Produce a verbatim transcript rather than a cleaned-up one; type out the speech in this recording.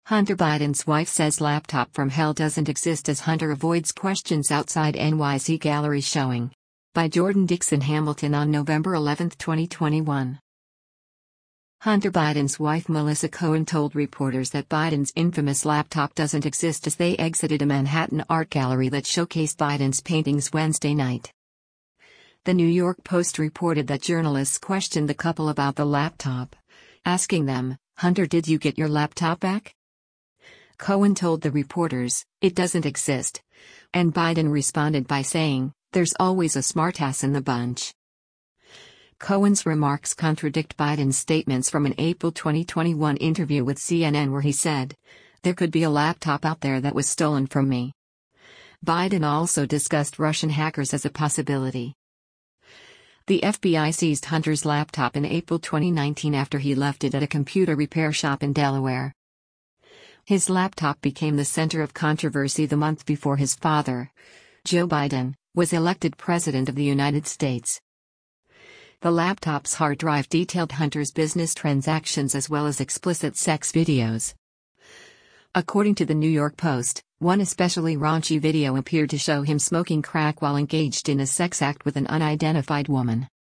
Hunter Biden's wife says laptop from hell doesn't exist as Hunter avoids questions outside N Y C gallery showing. By Jordan Dixon Hamilton on November eleventh, twenty twenty-one. Hunter Biden's wife Melissa Cohen told reporters that Biden's infamous laptop doesn't exist as they exited a Manhattan art gallery that showcased Biden's paintings Wednesday night. The New York Post reported that journalists questioned the couple about the laptop, asking them, "Hunter, did you get your laptop back?" Cohen told the reporters, "It doesn't exist." And Biden responded by saying, "There's always a smartass in the bunch." Cohen's remarks contradict Biden's statements from an April twenty twenty-one interview with C N N where he said, "There could be a laptop out there that was stolen from me." Biden also discussed Russian hackers as a possibility. The F B I seized Hunter's laptop in April twenty nineteen after he left it at a computer repair shop in Delaware. His laptop became the center of controversy the month before his father, Joe Biden, was elected President of the United States. The laptop's hard drive detailed Hunter's business transactions as well as explicit sex videos. According to the New York Post, one especially raunchy video appeared to show him smoking crack while engaged in a sex act with an unidentified woman.